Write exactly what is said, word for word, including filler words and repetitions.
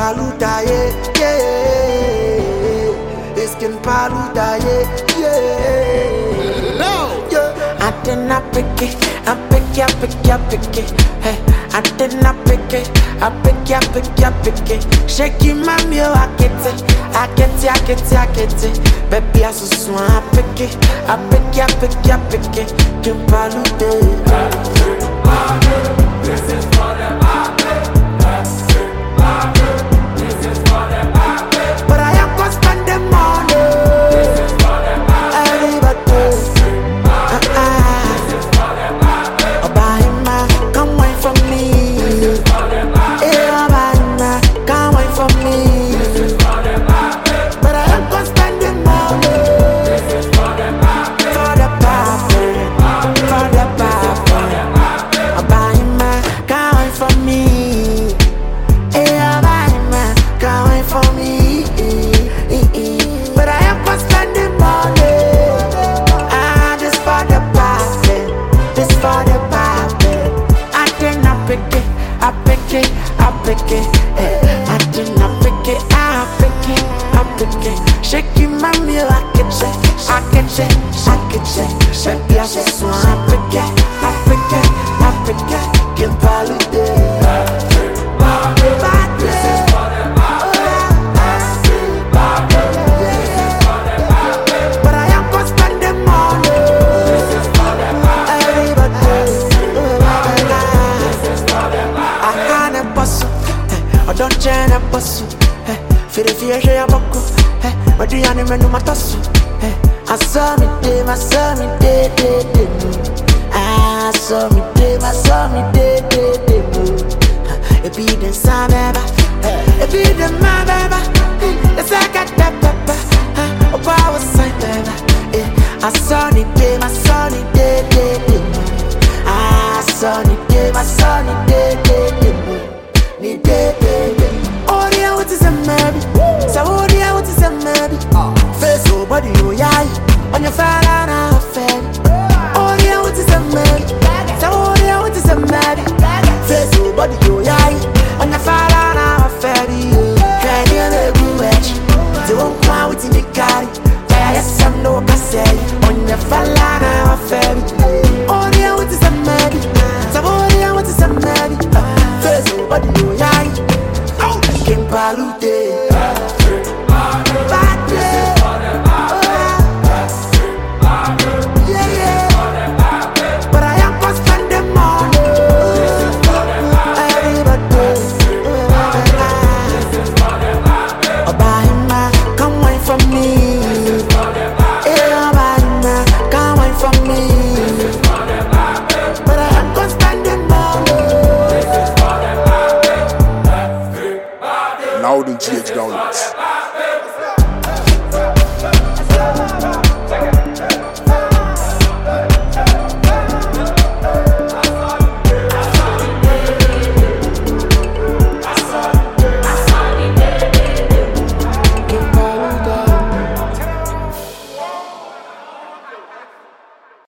Paluta, yeah, yeah. It's King Paluta, yeah, yeah. No, yeah. I did not pick it, I pick it, I pick it, I pick it. Hey, I did not pick it, I pick it, I pick it, I pick it. Shaky mommy, oh, I get it, I get it, I get it, I get it. Baby, I so swan, I pick it, I pick it, I pick it, I pick it. King Paluta. This is for the Bible. This is for the Bible. But I am gonna spend the money. This is for the Bible. Everybody. Uh-uh. This is for the Bible. Obama, come wait for me. This is for the Bible. Yeah, Obama, come wait for me. This is for the Bible. But I am gonna spend the money. This is for the Bible. For the Bible. For the Bible. Obama, come wait for me. Yeah, Obama, come wait for me. But I am gonna spend the money. Ah, this for the Bible. This for the Bible. I did not pick it. I pick it. I pick it. Eh, I did not pick it. I pick it. I pick it. Shaking my meal, I can check. I can check. I can check. Baby, I just want I pick it. I pick it. I pick it. King Paluta. This is for the Bible. But I am gonna spend the money. This is for the Bible. Everybody. This is for the Bible. I can't bustle. I don't change a bustle. Feel the fear, I walk. But the animal no matter. I saw me day, I saw me day, day, day. I saw me day, I saw me day, day, day. It be the sun, baby. It be the man, baby. It's like a tap, baby. Oh, power sign, baby. I saw me day, I saw me day, day, day. I saw me day, I saw me day, day, day. Ni day, day, day. Oh, yeah, what is a maybe? So, oh, yeah, what is a maybe? Face oh, body, oh, yeah. On your fire, and I'm fed. Oh, yeah, what is a maybe? So, oh, yeah, what is a maybe? Face oh, body, oh, yeah. On your fire, and I'm fed. Can't you make me wet? Don't come with me, carry. Yes, I'm no say. On your fire, and I'm fed. Oh, yeah, what is a maybe? So, oh, yeah, what is a maybe? Face oh, body, oh, yeah. King Paluta. Now the G H downloads.